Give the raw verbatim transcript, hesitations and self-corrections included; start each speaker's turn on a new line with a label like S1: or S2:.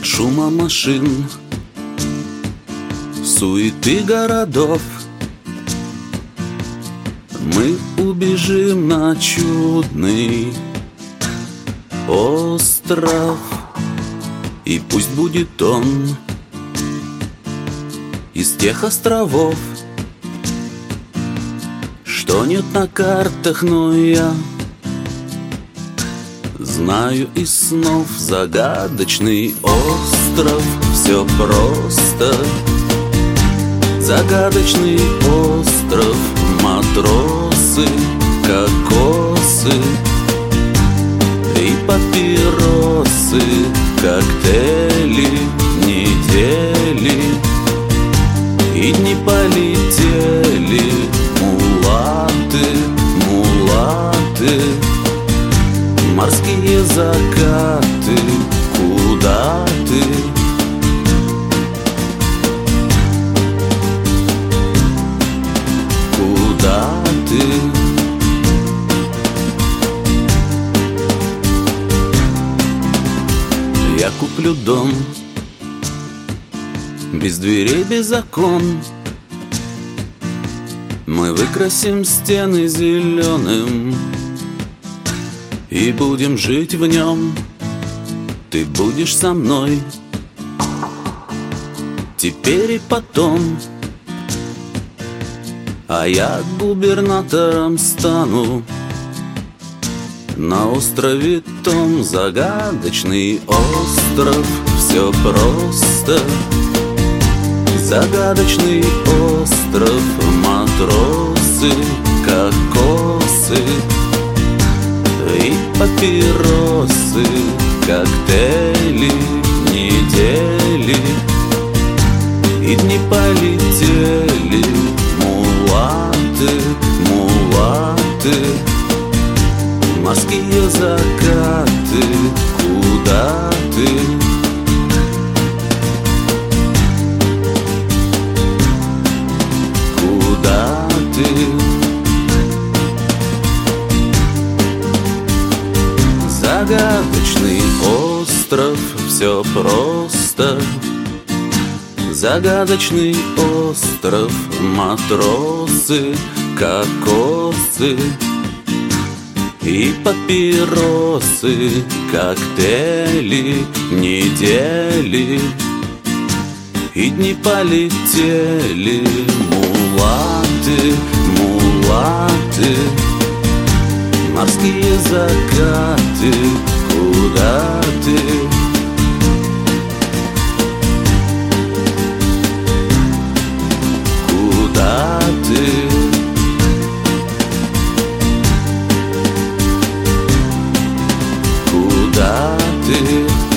S1: От шума машин, суеты городов мы убежим на чудный остров. И пусть будет он из тех островов, что нет на картах, но я знаю из снов. Загадочный остров, все просто. Загадочный остров, матросы, кокосы и папиросы, коктейли, недели и дни полетели. Мулаты, мулаты, морские закаты. Куда ты? Куда ты? Я куплю дом без дверей, без окон. Мы выкрасим стены зеленым и будем жить в нем. Ты будешь со мной теперь и потом, а я губернатором стану на острове том. Загадочный остров, все просто. Загадочный остров, матросы, кокосы и папиросы, коктейли, недели и дни полетели. Мулаты, мулаты, морские закаты. Куда ты? Куда ты? Загадочный остров, все просто. Загадочный остров, матросы, кокосы и папиросы, коктейли, недели и дни полетели. Мулаты, мулаты, морские закаты. Куда ты? Куда ты? Куда ты?